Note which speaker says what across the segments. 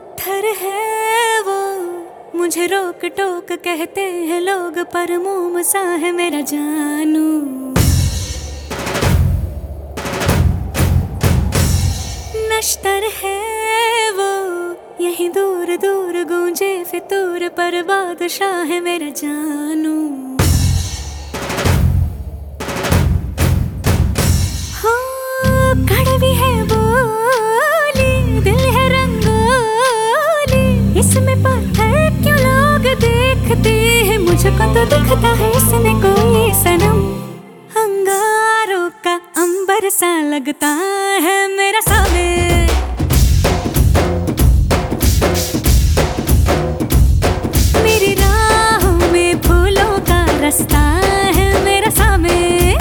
Speaker 1: पत्थर है वो, मुझे रोक टोक कहते हैं लोग, पर मोम सा है मेरा जानू। नश्तर है वो, यहीं दूर दूर गूंजे फितूर, पर बादशाह है मेरा जानू। हो कड़वी है बोली, दिल है रंगोली, इसमें पत्थर क्यों लोग देखते हैं, मुझको तो दिखता है इसमें कोई सनम। अंगारों का अंबर सा लगता है मेरा सामने, मेरी राहों में फूलों का रास्ता है मेरा सामने।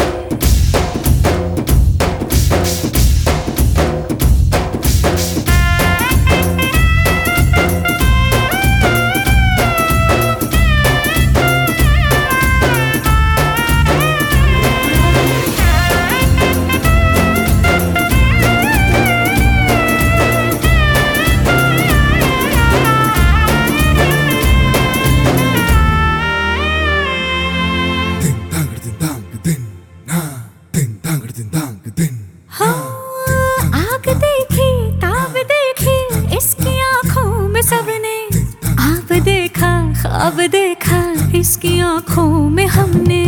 Speaker 1: आग देखी ताब देखी इसकी आंखों में सबने, आप देखा ख्वाब देखा इसकी आंखों में हमने।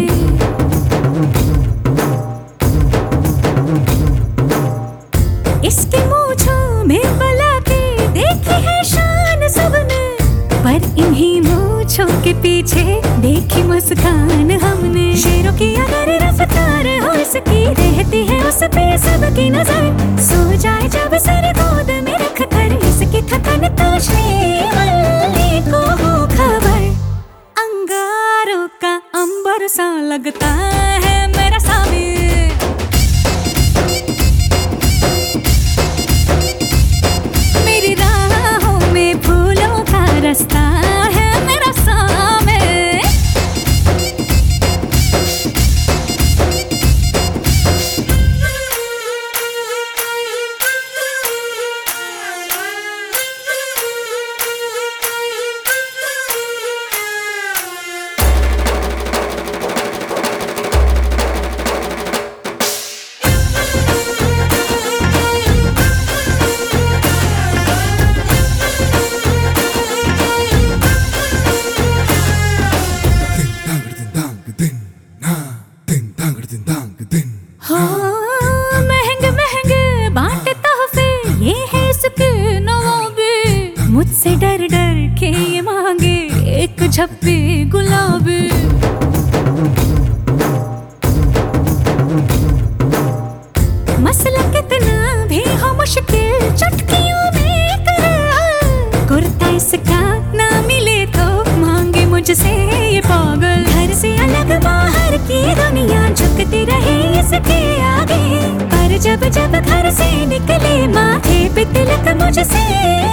Speaker 1: इसकी मूंछों में बला के देखी है शान सबने, पर इन्हीं मूंछों के पीछे देखी मुस्कान हमने। शेरों की अगर रफ्तार हो इसकी, रहती है उस पे सबकी नजर, सो जाए जब सर गोद में रख कर, इसकी थकन तो शेवल्ले को हो खबर। अंगारों का अंबर सा लगता है मेरा सामी, मेरी राहों में फूलों का रास्ता है मेरा सामे। महंगे महंगे बांटे तोहफे ये है इसके नवाबे, मुझसे डर डर के ये मांगे एक झप्पी गुलाबी। मसला कितना भी हो मुश्किल चुटकियों में कर, कुर्ता इसका ना मिले तो मांगे मुझसे ये पागल। घर से अलग बाहर की दुनिया झुकती रहे इसके आगे, पर जब जब घर से निकले माथे पे तिलक मुझसे